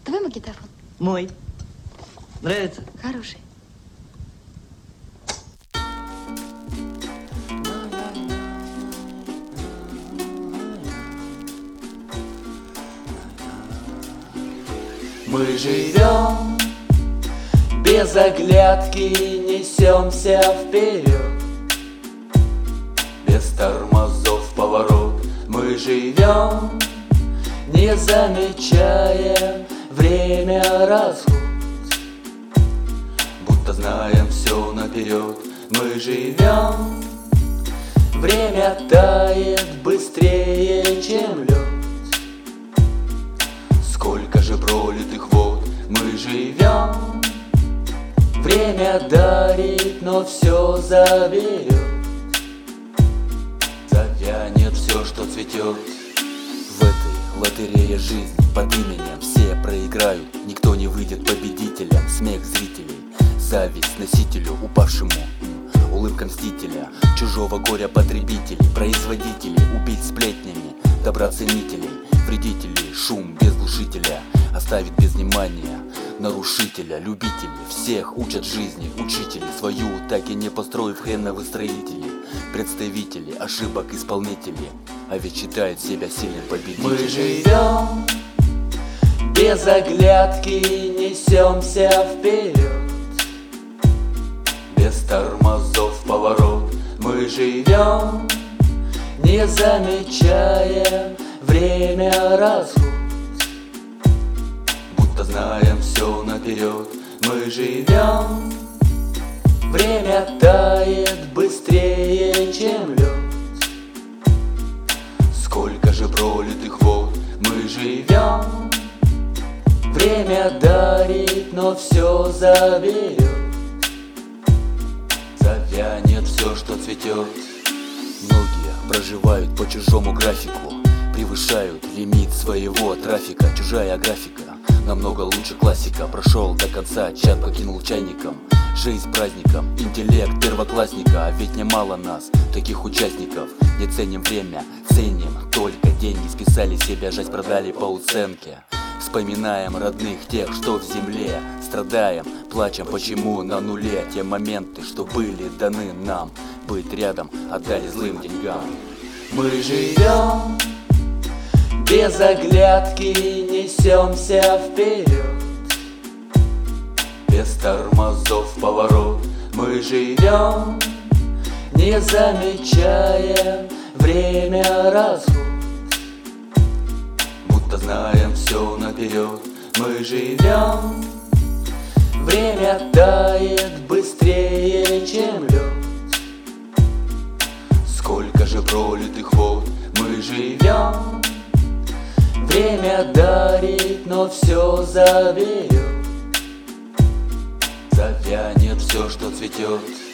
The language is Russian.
Твой магнитофон? Мой. Нравится? Хороший. Мы живем без оглядки, несемся вперед, без тормозов поворот. Мы живем, не замечая время расход, будто знаем все наперед. Мы живем, время тает быстрее, чем лед. Сколько же пролитых вод. Мы живем, время дарит, но все заберет. Завянет все, что цветет. В этой лотерее жизни под именем все проиграют. Никто не выйдет победителем. Смех зрителей, зависть носителю, упавшему, улыбка мстителя, чужого горя потребителей, производителей, убить сплетнями, добра ценителей, вредителей, шум без глушителя оставит без внимания нарушителя. Любители всех учат жизни, учители свою так и не построив хреновы строители, представители ошибок исполнители, а ведь считают себя сильным победителем. Мы живем без оглядки, несемся вперед, без тормозов поворот. Мы живем, не замечая время расход, будто знаем все наперед. Мы живем, время тает быстрее, чем лед. Сколько же пролитых вод. Мы живем, время дарит, но все заберет. Завянет все, что цветет. Многие проживают по чужому графику, превышают лимит своего трафика. Чужая графика намного лучше классика. Прошел до конца, чат покинул чайником. Жизнь праздником, интеллект первоклассника. А ведь немало нас, таких участников. Не ценим время, ценим только деньги. Списали себя, жать продали по уценке. Вспоминаем родных, тех, что в земле. Страдаем, плачем, почему на нуле. Те моменты, что были даны нам, быть рядом отдали злым деньгам. Мы живем без оглядки, несемся вперед, без тормозов поворот. Мы живем, не замечая время расход, будто знаем все наперед. Мы живем, время тает быстрее, чем лед. Сколько же пролитых вод. Мы живем, время дарит, но все заберет. Завянет все, что цветет.